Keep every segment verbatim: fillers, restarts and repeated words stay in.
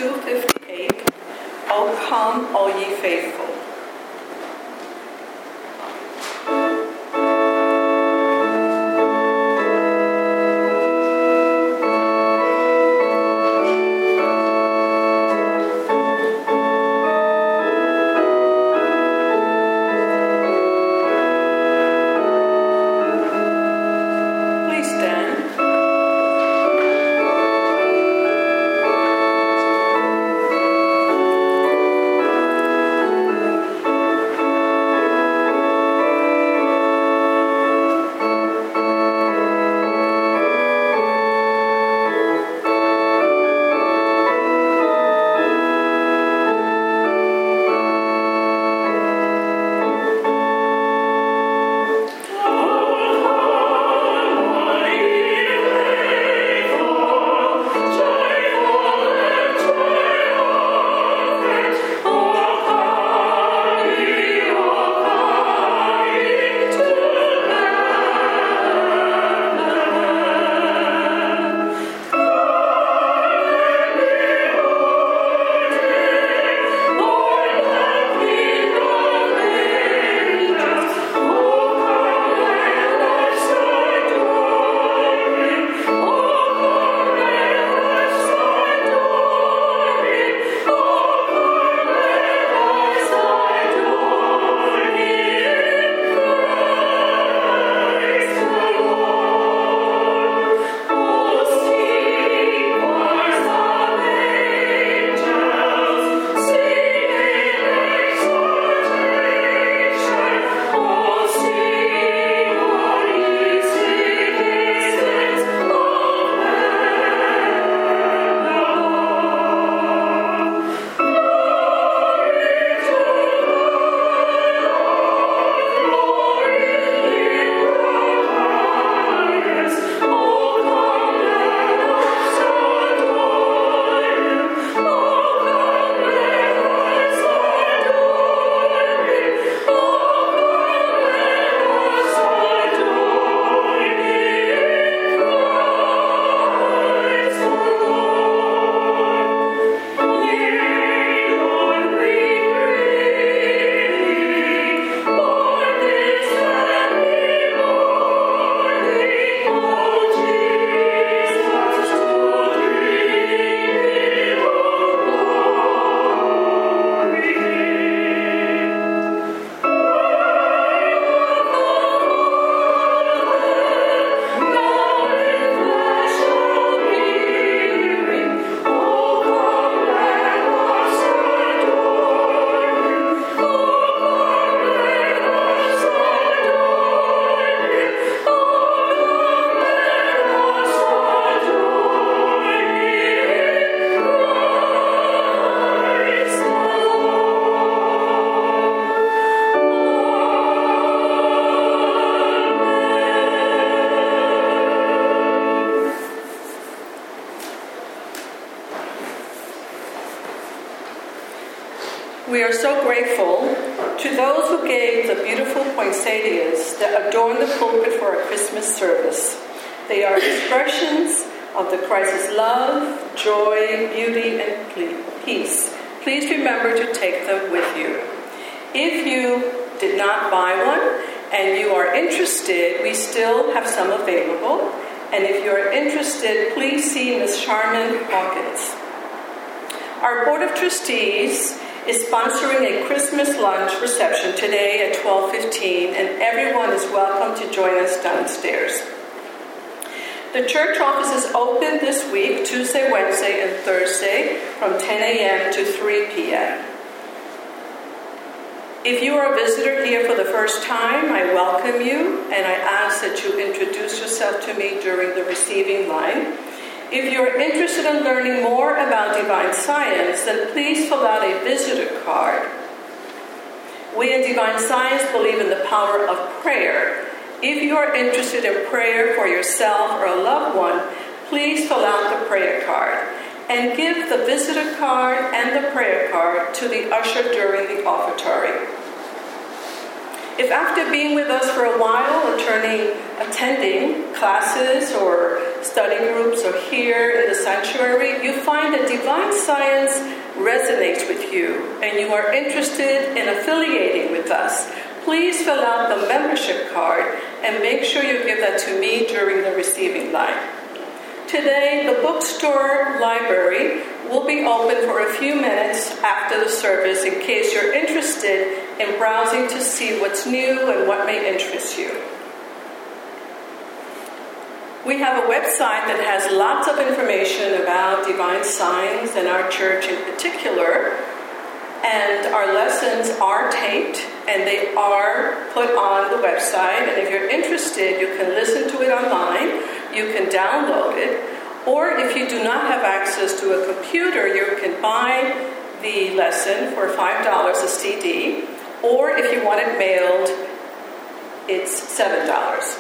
two fifty-eight, O come, all ye faithful. We are so grateful to those who gave the beautiful poinsettias that adorn the pulpit for our Christmas service. They are expressions of the Christ's love, joy, beauty, and peace. Please remember to take them with you. If you did not buy one and you are interested, we still have some available. And if you are interested, please see Miz Sharman Hawkins. Our Board of Trustees is sponsoring a Christmas lunch reception today at twelve fifteen, and everyone is welcome to join us downstairs. The church office is open this week, Tuesday, Wednesday, and Thursday, from ten a.m. to three p.m. If you are a visitor here for the first time, I welcome you, and I ask that you introduce yourself to me during the receiving line. If you're interested in learning more about Divine Science, then please fill out a visitor card. We in Divine Science believe in the power of prayer. If you are interested in prayer for yourself or a loved one, please fill out the prayer card and give the visitor card and the prayer card to the usher during the offertory. If after being with us for a while, attending, attending classes or study groups or here in the sanctuary, you find that divine science resonates with you and you are interested in affiliating with us, please fill out the membership card and make sure you give that to me during the receiving line. Today, the bookstore library will be open for a few minutes after the service in case you're interested in browsing to see what's new and what may interest you. We have a website that has lots of information about divine signs and our church in particular. And our lessons are taped and they are put on the website. And if you're interested, you can listen to it online. You can download it. Or if you do not have access to a computer, you can buy the lesson for five dollars a C D. Or if you want it mailed, it's seven dollars.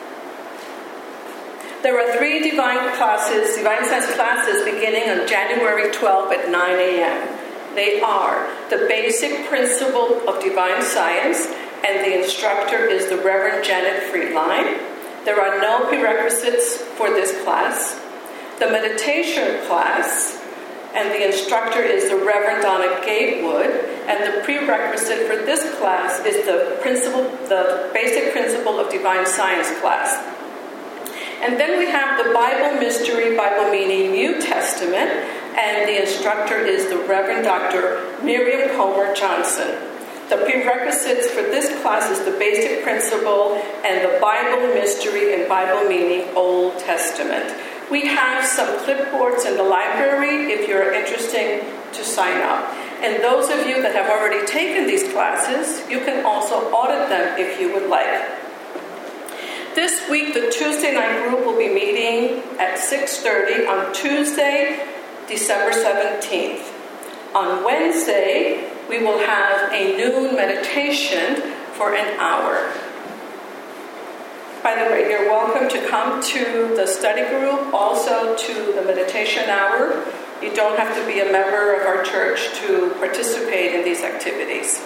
There are three divine classes, divine science classes beginning on January twelfth at nine a.m. They are the basic principle of divine science, and the instructor is the Reverend Janet Friedline. There are no prerequisites for this class. The meditation class, and the instructor is the Reverend Donna Gatewood, and the prerequisite for this class is the principle, the basic principle of divine science class. And then we have the Bible Mystery, Bible Meaning, New Testament, and the instructor is the Reverend Doctor Miriam Comer Johnson. The prerequisites for this class is the basic principle and the Bible Mystery and Bible Meaning, Old Testament. We have some clipboards in the library if you're interested to sign up. And those of you that have already taken these classes, you can also audit them if you would like. This week, the Tuesday night group will be meeting at six thirty on Tuesday, December seventeenth. On Wednesday, we will have a noon meditation for an hour. By the way, you're welcome to come to the study group, also to the meditation hour. You don't have to be a member of our church to participate in these activities.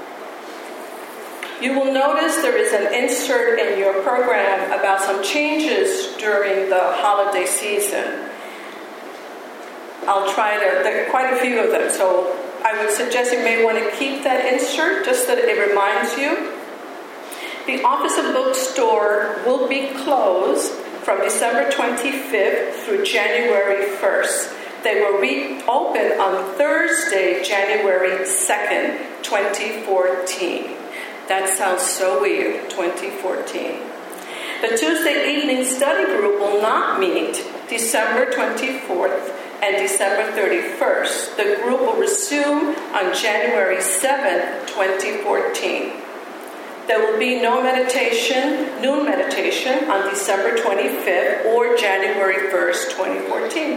You will notice there is an insert in your program about some changes during the holiday season. I'll try to, there are quite a few of them, so I would suggest you may want to keep that insert just so that it reminds you. The Office of Bookstore will be closed from December twenty-fifth through January first. They will reopen on Thursday, January second, twenty fourteen. That sounds so weird, twenty fourteen. The Tuesday evening study group will not meet December twenty-fourth and December thirty-first. The group will resume on January seventh, twenty fourteen. There will be no meditation, noon meditation, on December twenty-fifth or January first, twenty fourteen.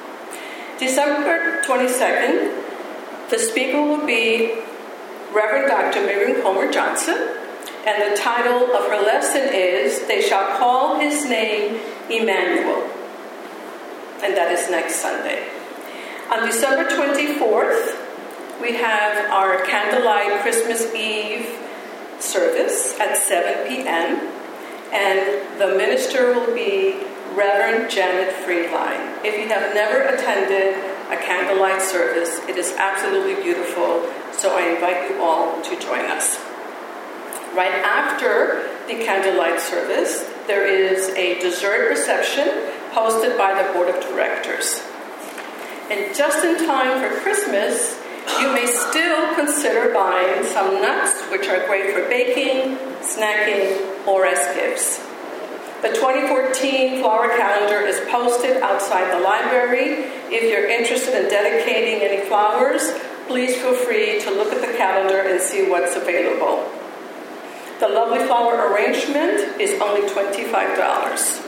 December twenty-second, the speaker will be Reverend Doctor Miriam Comer Johnson, and the title of her lesson is, They Shall Call His Name Emmanuel. And that is next Sunday. On December twenty-fourth, we have our candlelight Christmas Eve service at seven p.m. and the minister will be Reverend Janet Friedline. If you have never attended a candlelight service, it is absolutely beautiful, so I invite you all to join us. Right after the candlelight service, there is a dessert reception hosted by the Board of Directors. And just in time for Christmas, you may still consider buying some nuts, which are great for baking, snacking, or as gifts. The twenty fourteen flower calendar is posted outside the library. If you're interested in dedicating any flowers, please feel free to look at the calendar and see what's available. The lovely flower arrangement is only twenty-five dollars.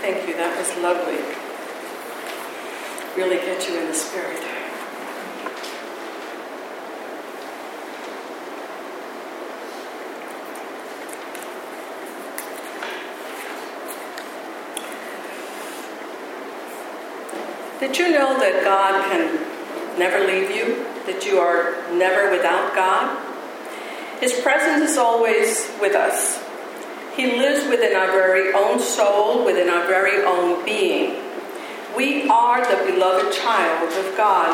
thank you. That was lovely. Really get you in the spirit. Did you know that God can never leave you? That you are never without God? His presence is always with us. He lives within our very own soul, within our very own being. We are the beloved child of God.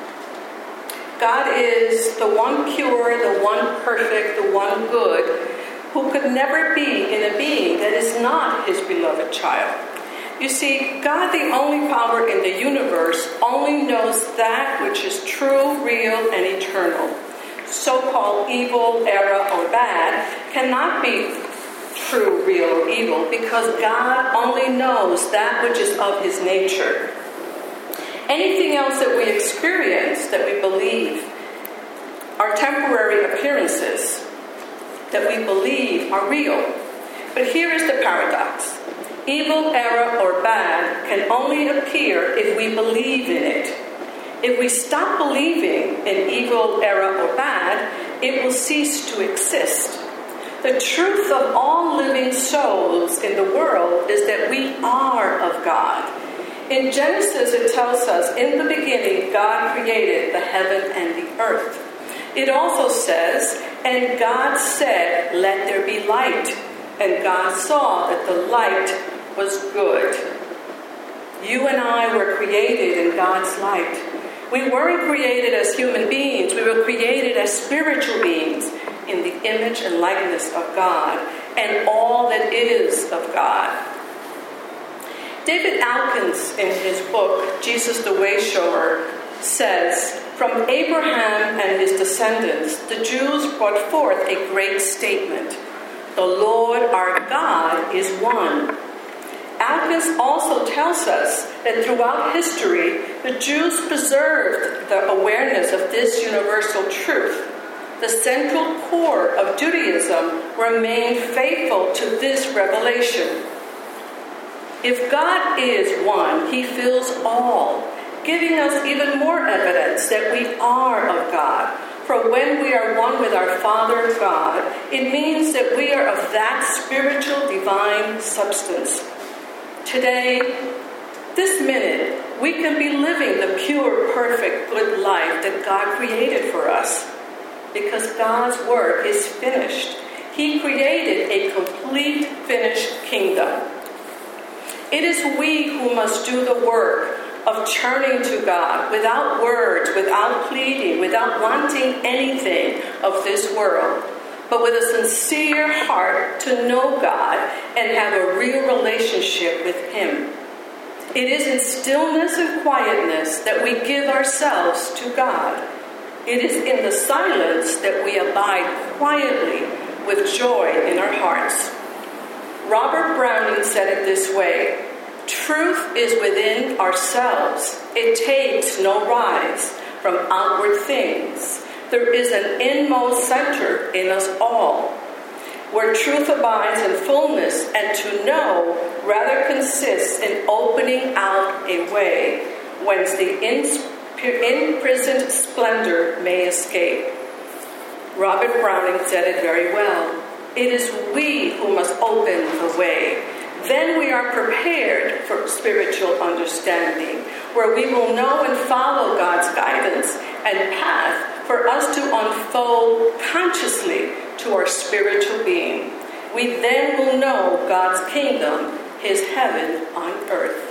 God is the one pure, the one perfect, the one good, who could never be in a being that is not his beloved child. You see, God, the only power in the universe, only knows that which is true, real, and eternal. So-called evil, error, or bad cannot be true, real, or evil, because God only knows that which is of his nature. Anything else that we experience, that we believe, are temporary appearances that we believe are real. But here is the paradox. Evil, error, or bad can only appear if we believe in it. If we stop believing in evil, error, or bad, it will cease to exist. The truth of all living souls in the world is that we are of God. In Genesis, it tells us, in the beginning, God created the heaven and the earth. It also says, and God said, let there be light. And God saw that the light was good. You and I were created in God's light. We weren't created as human beings. We were created as spiritual beings in the image and likeness of God and all that is of God. David Alkins, in his book, Jesus the Wayshower, says, from Abraham and his descendants, the Jews brought forth a great statement. The Lord our God is one. Alkins also tells us that throughout history, the Jews preserved the awareness of this universal truth. The central core of Judaism remained faithful to this revelation. If God is one, he fills all, giving us even more evidence that we are of God. For when we are one with our Father God, it means that we are of that spiritual divine substance. Today, this minute, we can be living the pure, perfect, good life that God created for us. Because God's work is finished. He created a complete, finished kingdom. It is we who must do the work of turning to God without words, without pleading, without wanting anything of this world, but with a sincere heart to know God and have a real relationship with him. It is in stillness and quietness that we give ourselves to God. It is in the silence that we abide quietly with joy in our hearts. Robert Browning said it this way, truth is within ourselves. It takes no rise from outward things. There is an inmost center in us all, where truth abides in fullness, and to know rather consists in opening out a way whence the imprisoned splendor may escape. Robert Browning said it very well. It is we who must open the way. Then we are prepared for spiritual understanding, where we will know and follow God's guidance and path for us to unfold consciously to our spiritual being. We then will know God's kingdom, his heaven on earth.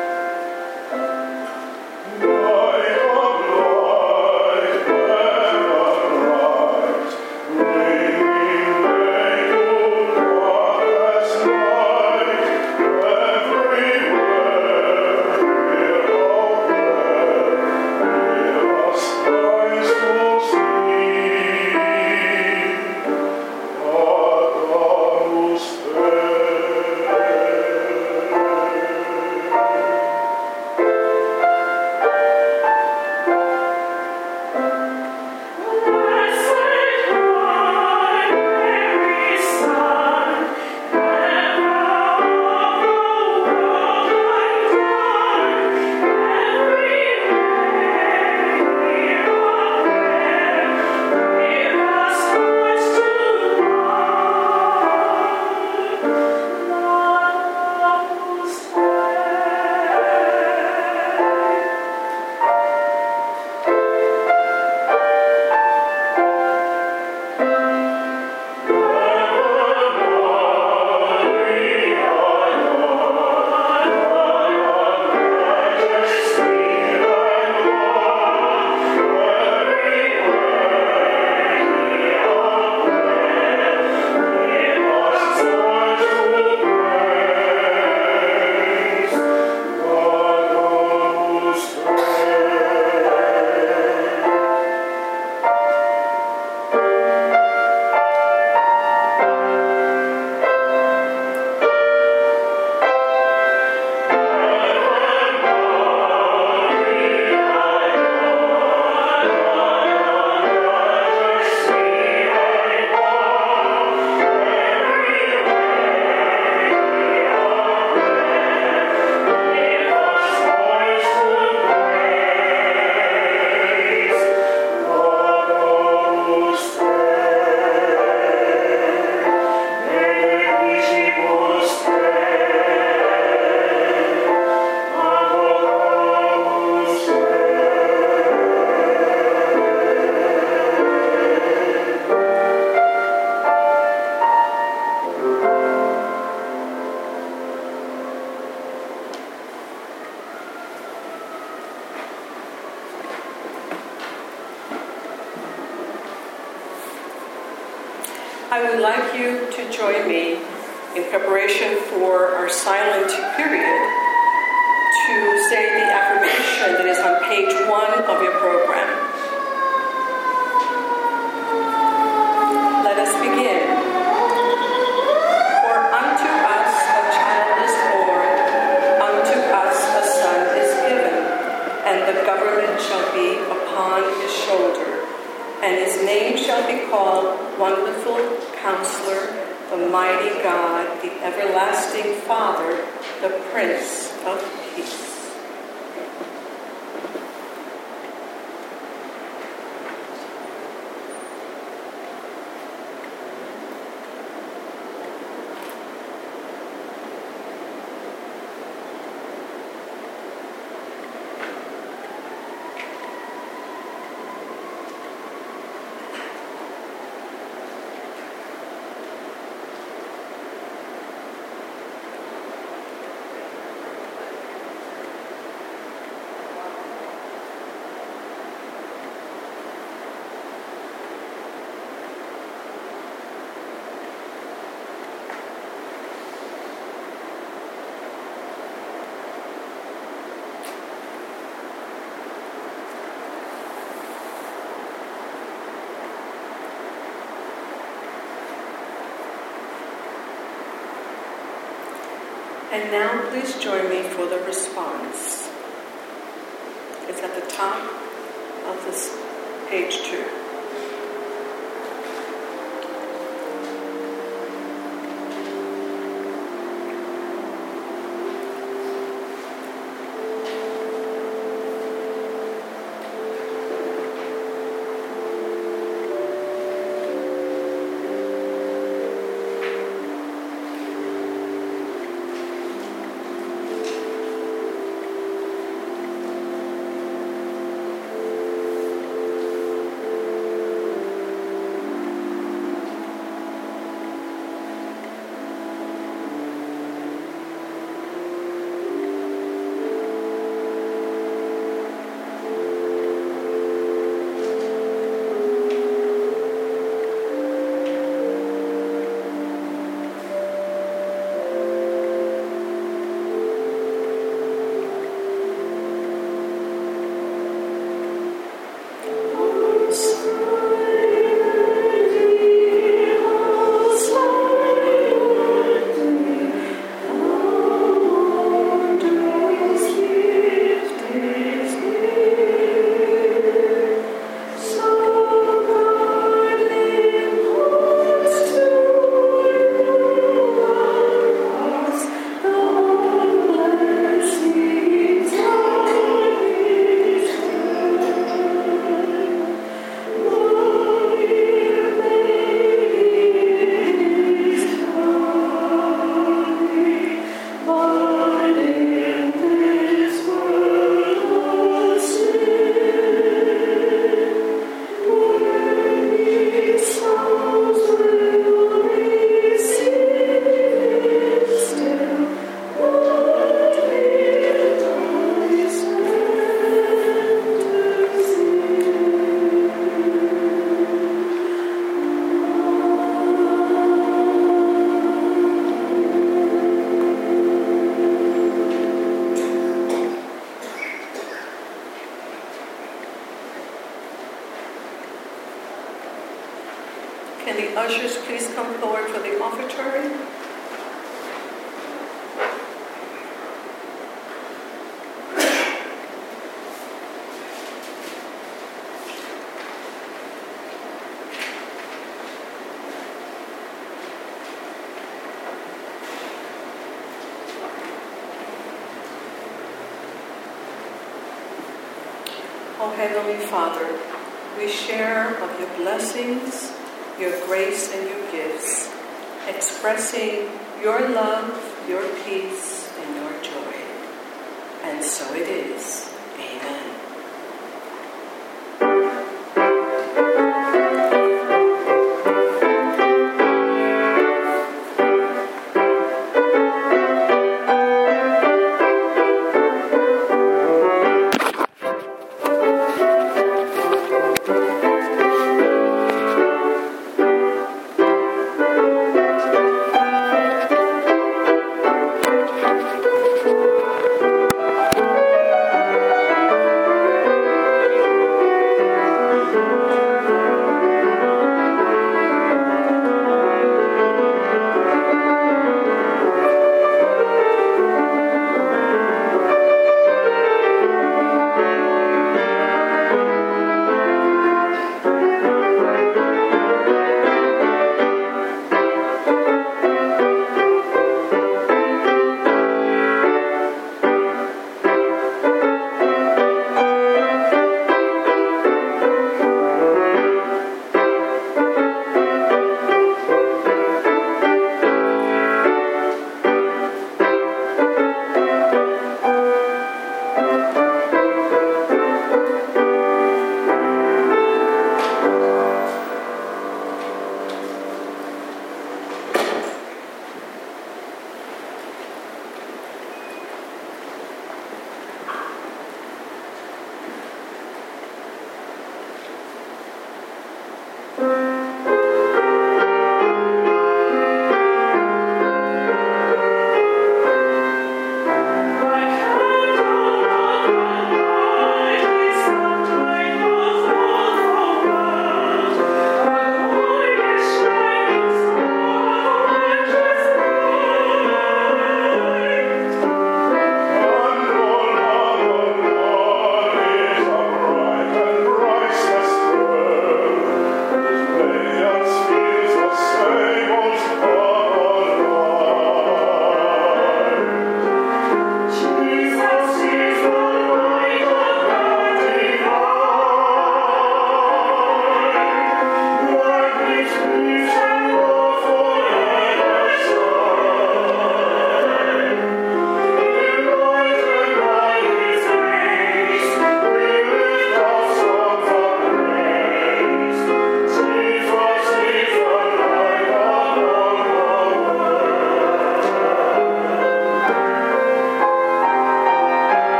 Light of light, I would like you to join me in preparation for our silent period to say the affirmation that is on page one of your program. Let us begin. For unto us a child is born, unto us a son is given, and the government shall be upon his shoulder, and his name shall be called Wonderful Counselor, the Mighty God, the Everlasting Father, the Prince of Peace. And now please join me for the response. It's at the top of this page two. Can the ushers please come forward for the offertory? O Heavenly Father, we share of your blessings, your grace and your gifts, expressing your love, your peace, and your joy. And so it is. Amen.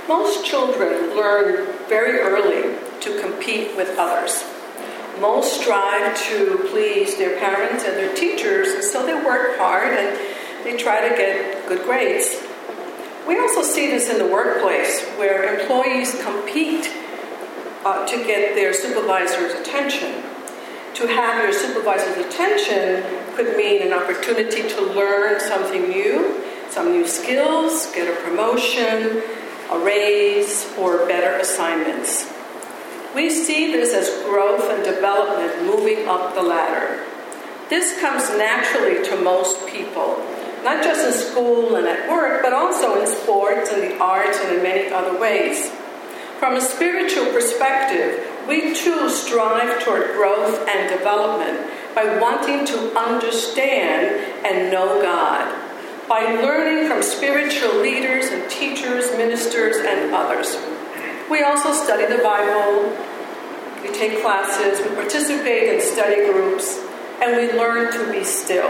Most children learn very early to compete with others. Most strive to please their parents and their teachers, and so they work hard and they try to get good grades. We also see this in the workplace, where employees compete uh, to get their supervisor's attention. To have your supervisor's attention could mean an opportunity to learn something new, some new skills, get a promotion, a raise, or better assignments. We see this as growth and development moving up the ladder. This comes naturally to most people, not just in school and at work, but also in sports and the arts and in many other ways. From a spiritual perspective, we too strive toward growth and development by wanting to understand and know God, by learning from spiritual leaders and teachers, ministers, and others. We also study the Bible, we take classes, we participate in study groups, and we learn to be still.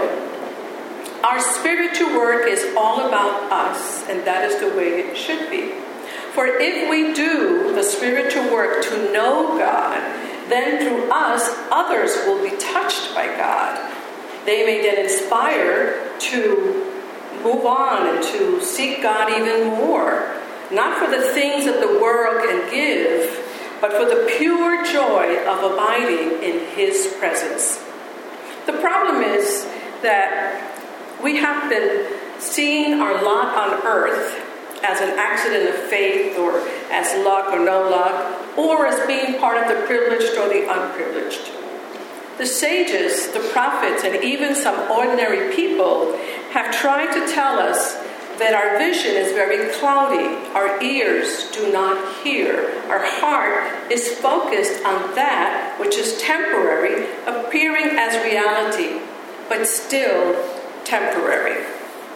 Our spiritual work is all about us, and that is the way it should be. For if we do the spiritual work to know God, then through us, others will be touched by God. They may then inspire to move on and to seek God even more, not for the things that the world can give, but for the pure joy of abiding in His presence. The problem is that we have been seeing our lot on earth as an accident of faith, or as luck or no luck, or as being part of the privileged or the unprivileged. The sages, the prophets, and even some ordinary people have tried to tell us that our vision is very cloudy, our ears do not hear, our heart is focused on that which is temporary, appearing as reality, but still temporary.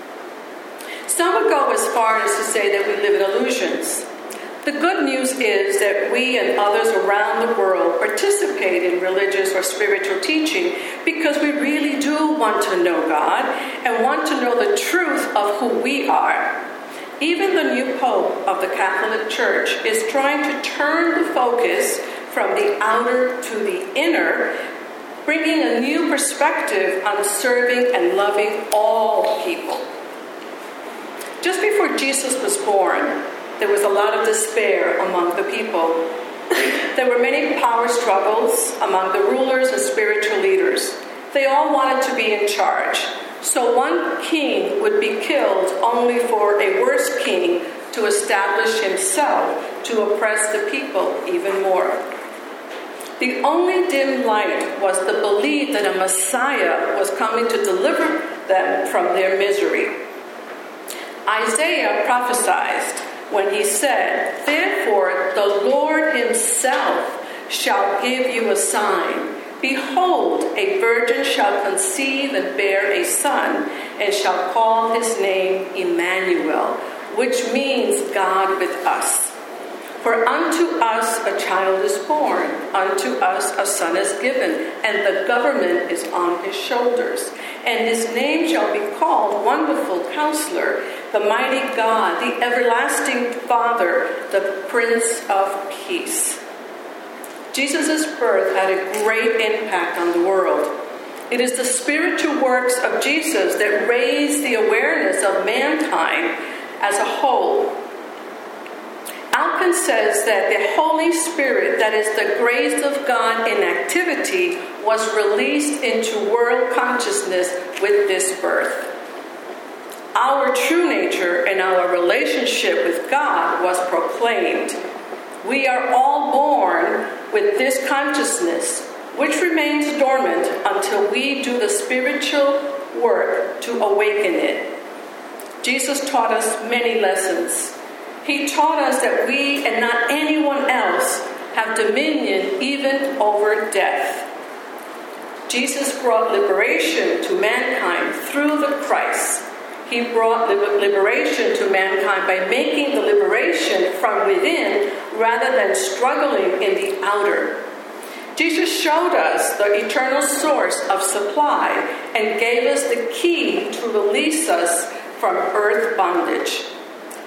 Some would go as far as to say that we live in illusions. The good news is that we and others around the world participate in religious or spiritual teaching because we really do want to know God and want to know the truth of who we are. Even the new Pope of the Catholic Church is trying to turn the focus from the outer to the inner, bringing a new perspective on serving and loving all people. Just before Jesus was born, there was a lot of despair among the people. There were many power struggles among the rulers and spiritual leaders. They all wanted to be in charge. So one king would be killed only for a worse king to establish himself to oppress the people even more. The only dim light was the belief that a Messiah was coming to deliver them from their misery. Isaiah prophesied when he said, "Therefore the Lord Himself shall give you a sign. Behold, a virgin shall conceive and bear a son, and shall call his name Emmanuel," which means God with us. For unto us a child is born, unto us a son is given, and the government is on his shoulders. And his name shall be called Wonderful Counselor, the Mighty God, the Everlasting Father, the Prince of Peace. Jesus' birth had a great impact on the world. It is the spiritual works of Jesus that raise the awareness of mankind as a whole. Alkin says that the Holy Spirit, that is the grace of God in activity, was released into world consciousness with this birth. Our true nature and our relationship with God was proclaimed. We are all born with this consciousness, which remains dormant until we do the spiritual work to awaken it. Jesus taught us many lessons. He taught us that we and not anyone else have dominion even over death. Jesus brought liberation to mankind through the Christ. He brought liberation to mankind by making the liberation from within rather than struggling in the outer. Jesus showed us the eternal source of supply and gave us the key to release us from earth bondage.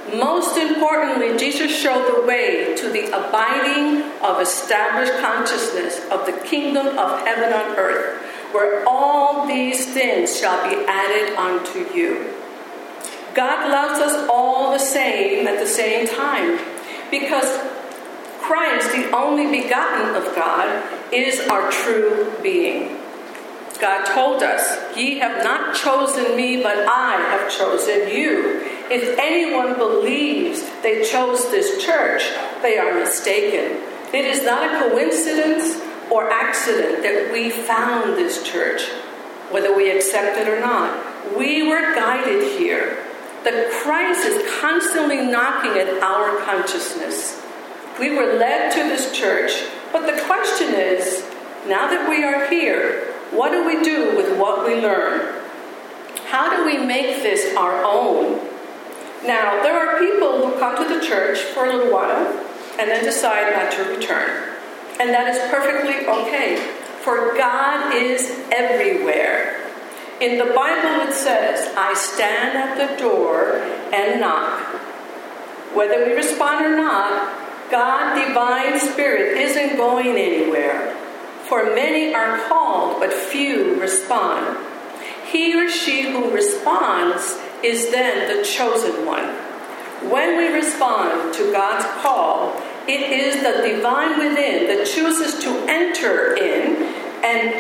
Most importantly, Jesus showed the way to the abiding of established consciousness of the kingdom of heaven on earth, where all these things shall be added unto you. God loves us all the same at the same time, because Christ, the only begotten of God, is our true being. God told us, "Ye have not chosen me, but I have chosen you." If anyone believes they chose this church, they are mistaken. It is not a coincidence or accident that we found this church, whether we accept it or not. We were guided here. The Christ is constantly knocking at our consciousness. We were led to this church, but the question is, now that we are here, what do we do with what we learn? How do we make this our own? Now, there are people who come to the church for a little while and then decide not to return. And that is perfectly okay, for God is everywhere. In the Bible it says, "I stand at the door and knock." Whether we respond or not, God, divine spirit, isn't going anywhere. For many are called, but few respond. He or she who responds is then the chosen one. When we respond to God's call, it is the divine within that chooses to enter in and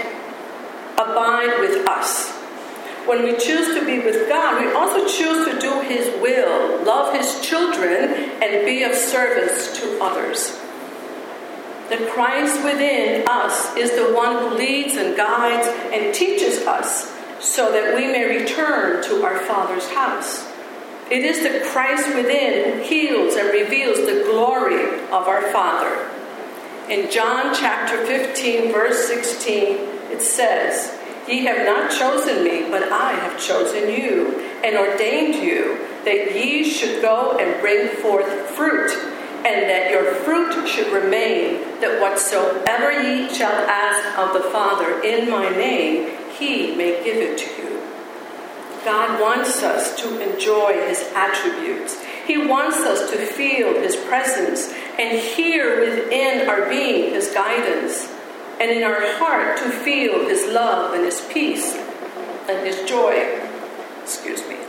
abide with us. When we choose to be with God, we also choose to do His will, love His children, and be of service to others. The Christ within us is the one who leads and guides and teaches us so that we may return to our Father's house. It is the Christ within who heals and reveals the glory of our Father. In John chapter fifteen, verse sixteen, it says, "Ye have not chosen me, but I have chosen you, and ordained you, that ye should go and bring forth fruit, and that your fruit should remain, that whatsoever ye shall ask of the Father in my name, He may give it to you." God wants us to enjoy His attributes. He wants us to feel His presence and hear within our being His guidance, and in our heart to feel His love and His peace and His joy. Excuse me.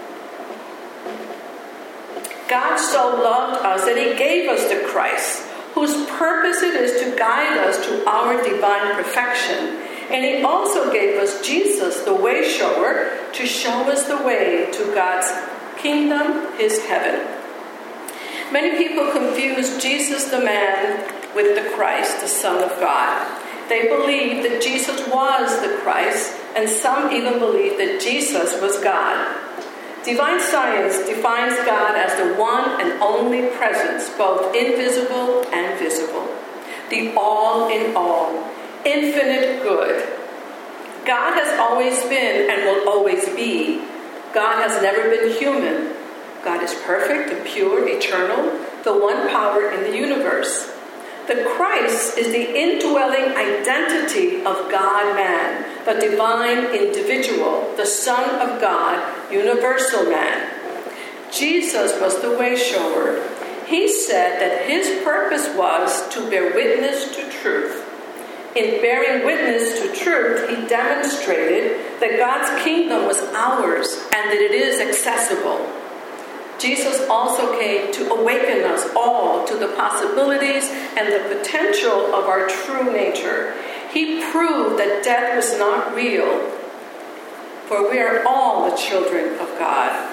God so loved us that He gave us the Christ, whose purpose it is to guide us to our divine perfection. And He also gave us Jesus, the way shower, to show us the way to God's kingdom, His heaven. Many people confuse Jesus the man with the Christ, the Son of God. They believe that Jesus was the Christ, and some even believe that Jesus was God. Divine science defines God as the one and only presence, both invisible and visible, the all in all, infinite good. God has always been and will always be. God has never been human. God is perfect and pure, eternal, the one power in the universe. The Christ is the indwelling identity of God-man, the divine individual, the Son of God, universal man. Jesus was the way shower. He said that His purpose was to bear witness to truth. In bearing witness to truth, He demonstrated that God's kingdom was ours and that it is accessible. Jesus also came to awaken us all to the possibilities and the potential of our true nature. He proved that death was not real, for we are all the children of God.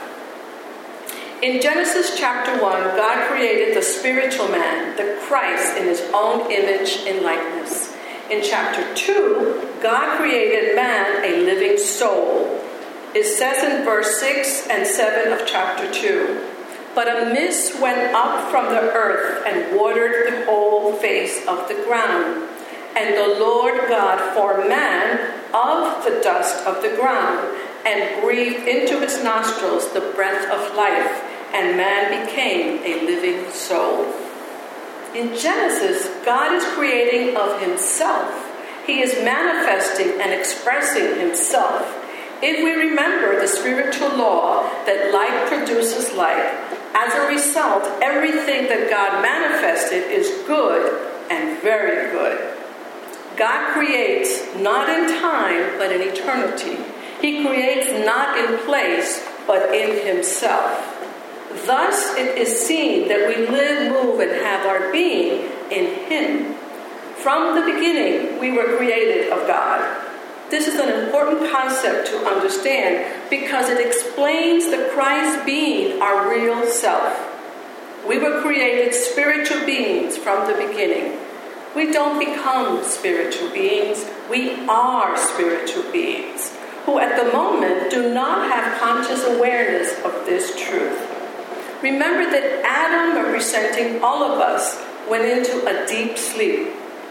In Genesis chapter one, God created the spiritual man, the Christ, in His own image and likeness. In chapter two, God created man a living soul. It says in verse six and seven of chapter two, "But a mist went up from the earth and watered the whole face of the ground. And the Lord God formed man of the dust of the ground and breathed into his nostrils the breath of life, and man became a living soul." In Genesis, God is creating of Himself. He is manifesting and expressing Himself. If we remember the spiritual law that like produces like, as a result, everything that God manifested is good and very good. God creates not in time, but in eternity. He creates not in place, but in himself. Thus it is seen that we live, move, and have our being in him. From the beginning, we were created of God. This is an important concept to understand because it explains the Christ being our real self. We were created spiritual beings from the beginning. We don't become spiritual beings. We are spiritual beings who at the moment do not have conscious awareness of this truth. Remember that Adam, representing all of us, went into a deep sleep.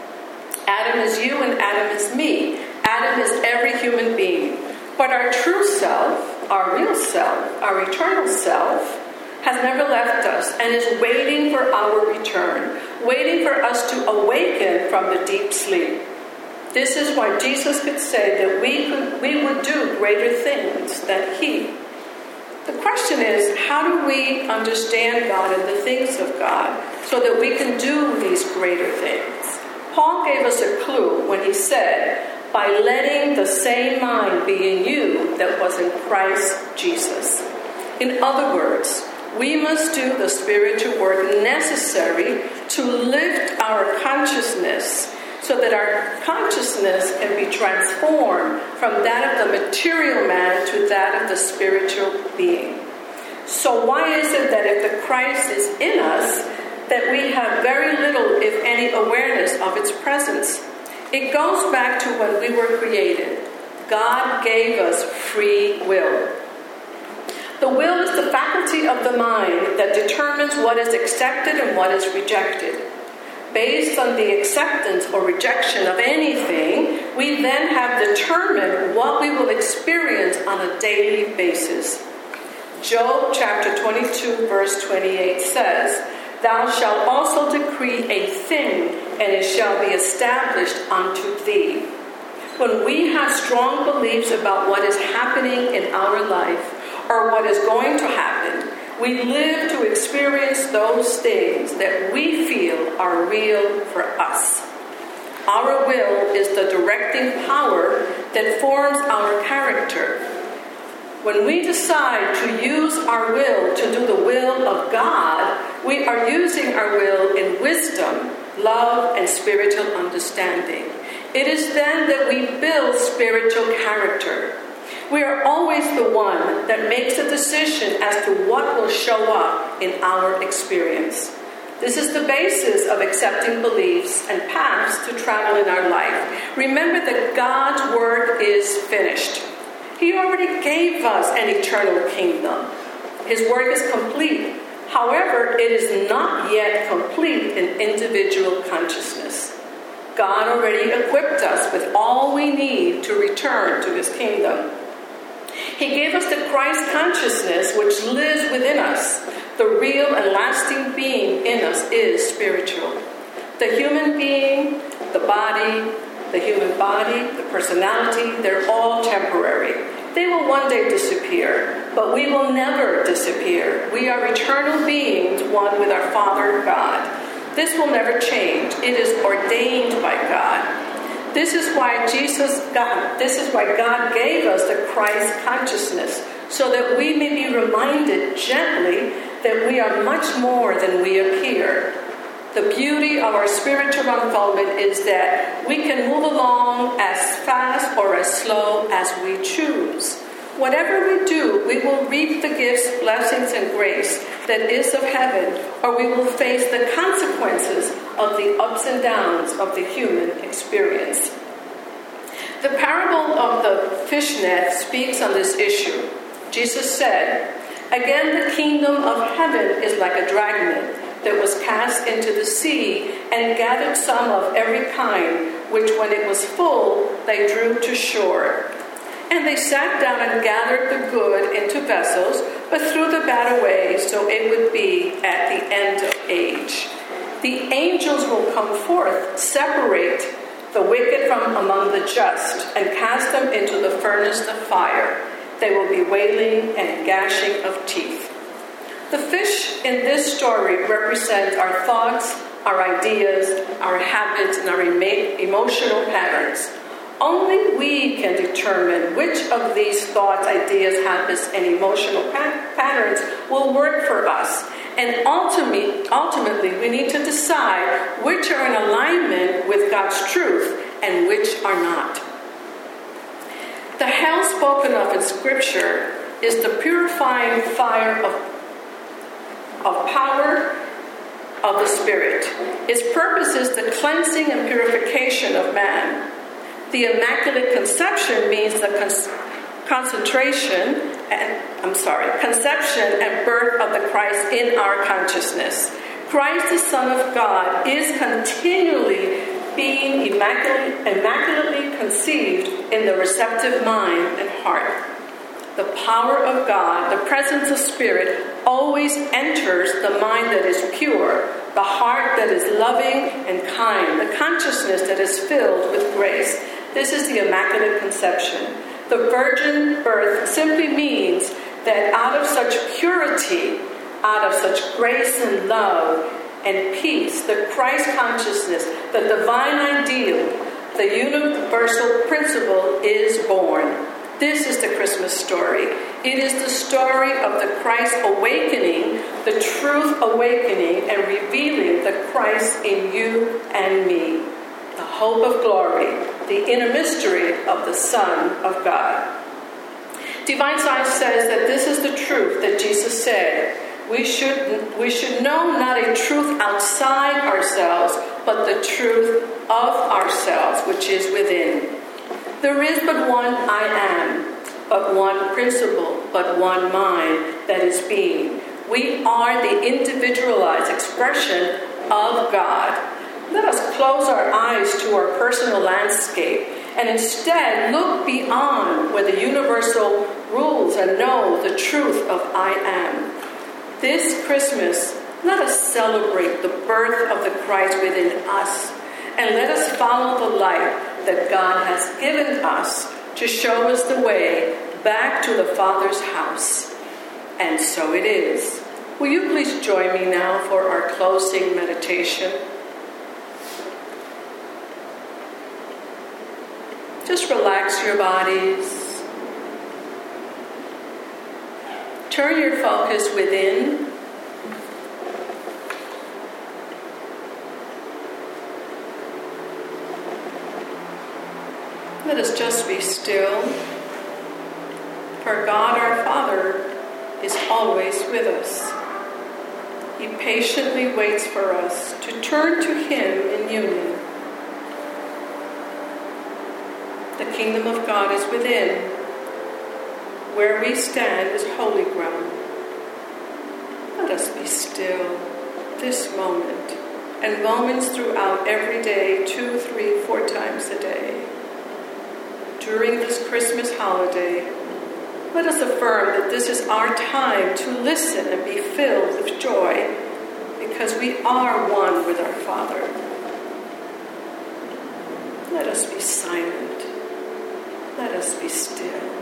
Adam is you and Adam is me. Adam is every human being. But our true self, our real self, our eternal self, has never left us and is waiting for our return, waiting for us to awaken from the deep sleep. This is why Jesus could say that we could, we would do greater things than he. The question is, how do we understand God and the things of God so that we can do these greater things? Paul gave us a clue when he said, by letting the same mind be in you that was in Christ Jesus. In other words, we must do the spiritual work necessary to lift our consciousness so that our consciousness can be transformed from that of the material man to that of the spiritual being. So why is it that if the Christ is in us, that we have very little, if any, awareness of its presence? It goes back to when we were created. God gave us free will. The will is the faculty of the mind that determines what is accepted and what is rejected. Based on the acceptance or rejection of anything, we then have determined what we will experience on a daily basis. Job chapter twenty-two verse twenty-eight says, "Thou shalt also decree a thing, and it shall be established unto thee." When we have strong beliefs about what is happening in our life or what is going to happen, we live to experience those things that we feel are real for us. Our will is the directing power that forms our character. When we decide to use our will to do the will of God, we are using our will in wisdom, love, and spiritual understanding. It is then that we build spiritual character. We are always the one that makes a decision as to what will show up in our experience. This is the basis of accepting beliefs and paths to travel in our life. Remember that God's work is finished. He already gave us an eternal kingdom. His work is complete. However, it is not yet complete in individual consciousness. God already equipped us with all we need to return to his kingdom. He gave us the Christ consciousness which lives within us. The real and lasting being in us is spiritual. The human being, the body, the human body, the personality, they're all temporary. They will one day disappear, but we will never disappear. We are eternal beings, one with our Father God. This will never change. It is ordained by God. This is why Jesus God, this is why God gave us the Christ consciousness, so that we may be reminded gently that we are much more than we appear. The beauty of our spiritual unfoldment is that we can move along as fast or as slow as we choose. Whatever we do, we will reap the gifts, blessings, and grace that is of heaven, or we will face the consequences of the ups and downs of the human experience. The parable of the fishnet speaks on this issue. Jesus said, "Again, the kingdom of heaven is like a dragnet that was cast into the sea and gathered some of every kind, which when it was full, they drew to shore. And they sat down and gathered the good into vessels, but threw the bad away, so it would be at the end of age. The angels will come forth, separate the wicked from among the just, and cast them into the furnace of fire. They will be wailing and gnashing of teeth. The fish in this story represents our thoughts, our ideas, our habits, and our emo- emotional patterns. Only we can determine which of these thoughts, ideas, habits, and emotional pa- patterns will work for us. And ultimately, ultimately, we need to decide which are in alignment with God's truth and which are not. The hell spoken of in Scripture is the purifying fire of, of power of the Spirit. Its purpose is the cleansing and purification of man. The Immaculate Conception means the cons- concentration and I'm sorry, conception and birth of the Christ in our consciousness. Christ, the Son of God, is continually being immaculately, immaculately conceived in the receptive mind and heart. The power of God, the presence of Spirit, always enters the mind that is pure, the heart that is loving and kind, the consciousness that is filled with grace. This is the Immaculate Conception. The virgin birth simply means that out of such purity, out of such grace and love and peace, the Christ consciousness, the divine ideal, the universal principle is born. This is the Christmas story. It is the story of the Christ awakening, the truth awakening, and revealing the Christ in you and me, the hope of glory, the inner mystery of the Son of God. Divine Science says that this is the truth that Jesus said. We should, we should know not a truth outside ourselves, but the truth of ourselves, which is within. There is but one I am, but one principle, but one mind that is being. We are the individualized expression of God. Let us close our eyes to our personal landscape and instead look beyond where the universal rules and know the truth of I am. This Christmas, let us celebrate the birth of the Christ within us, and let us follow the light that God has given us to show us the way back to the Father's house. And so it is. Will you please join me now for our closing meditation? Just relax your bodies. Turn your focus within. Let us just be still. For God our Father is always with us. He patiently waits for us to turn to Him in union. The kingdom of God is within. Where we stand is holy ground. Let us be still this moment and moments throughout every day, two, three, four times a day. During this Christmas holiday, let us affirm that this is our time to listen and be filled with joy because we are one with our Father. Let us be silent. Let us be still.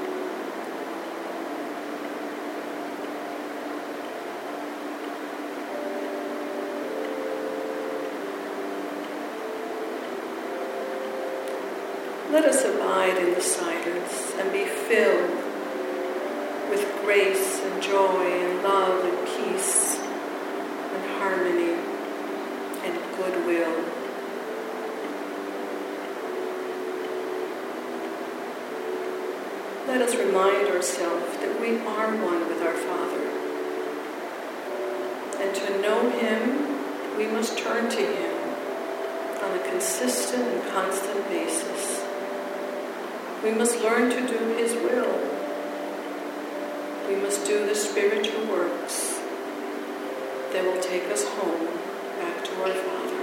Let us abide in the silence and be filled with grace and joy and love and peace and harmony and goodwill. Let us remind ourselves that we are one with our Father. And to know Him, we must turn to Him on a consistent and constant basis. We must learn to do His will. We must do the spiritual works that will take us home back to our Father.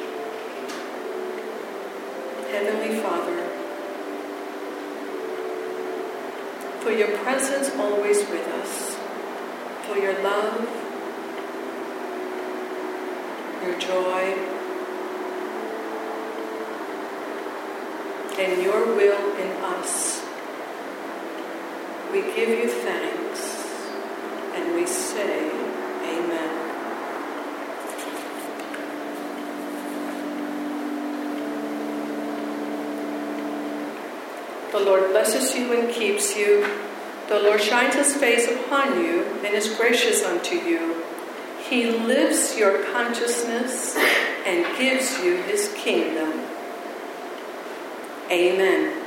Heavenly Father, for your presence always with us, for your love, your joy, and your will in us. We give you thanks, and we say, Amen. The Lord blesses you and keeps you. The Lord shines his face upon you and is gracious unto you. He lifts your consciousness and gives you his kingdom. Amen.